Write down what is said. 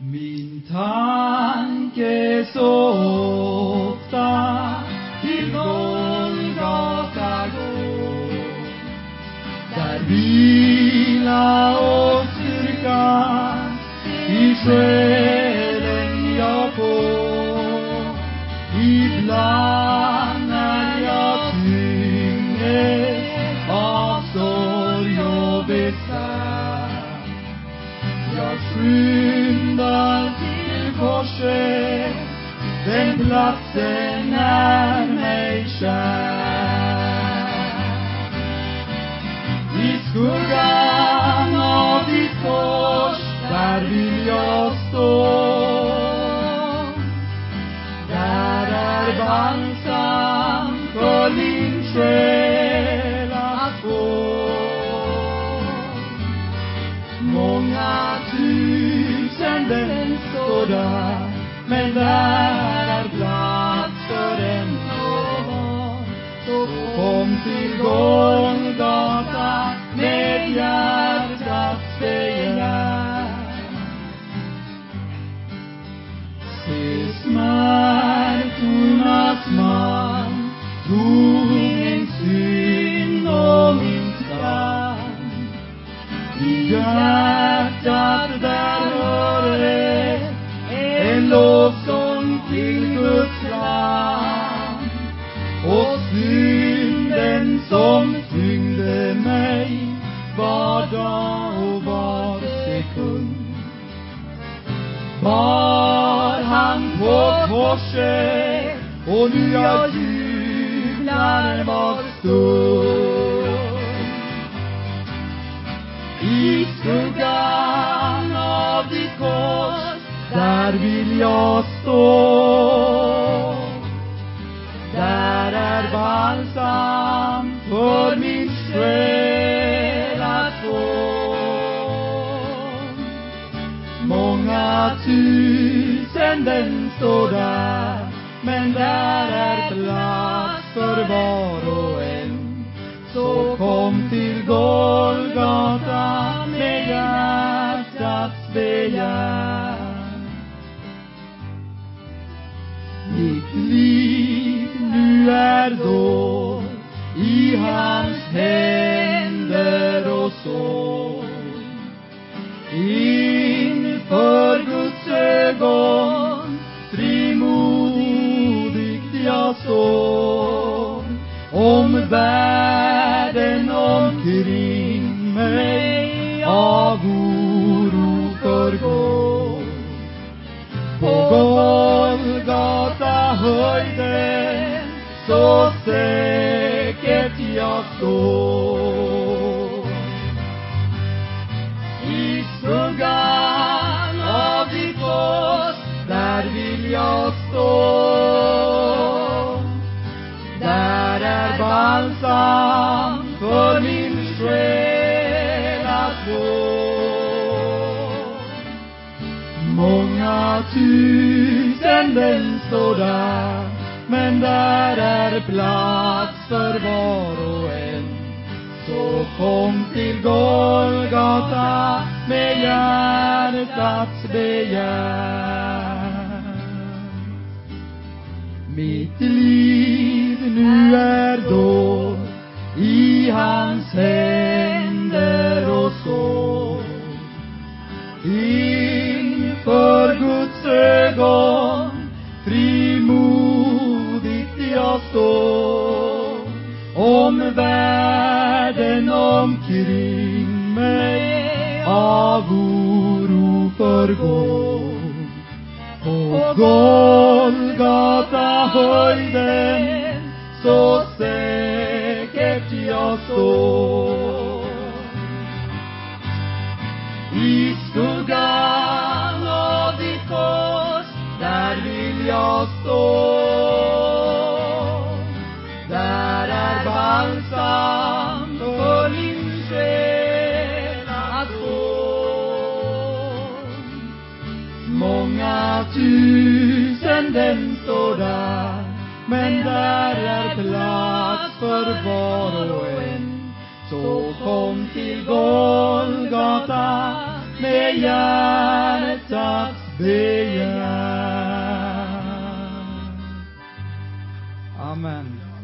Min tanke så ofta till Golgata går, där vila och styrka i själen jag får. Ibland när jag tynges av sorg och besvär, jag skyndar till korset, den platsen är mig kär. I skuggan av ditt kors, där vill jag stå. Där är balsam för min själ att få. Många tusenden står där, men där är plats för en och var. Så kom till Golgata med hjärtats begär. Se smärtornas man tog min synd och min skam. I hjärtat där hörde en lovsång till Guds lam. Och synden som tyngde mig var dag och var sekund, bar han på korset, och nu jag jublar var stund. I skuggan av ditt kors, där vill jag stå. Där är balsam för min själ att få. Många tusenden står där, men där är plats för var och en. Så kom till Golgata med hjärtats begär. Mitt liv nu är då i hans händer och så. Inför Guds ögon frimodigt jag står. Om världen omkring mig av oro förgår, på Golgata höjden så säkert jag står. I skuggan av ditt kors, där vill jag stå. Där är balsam för min själ att få. Många tusenden står där, men där är plats för var och en. Så kom till Golgata med hjärtats begär. Mitt liv nu är då i hans händer och så. Inför Guds ögon frimodigt jag står. Om världen omkring mig av oro förgår, på Golgata höjden så säkert jag står. I skuggan av ditt kors, där vill jag stå. Där är balsam för min själ att få. Många tusenden står där, men där är plats för var och en. Så kom till Golgata med hjärtat hjärtats begär. Amen.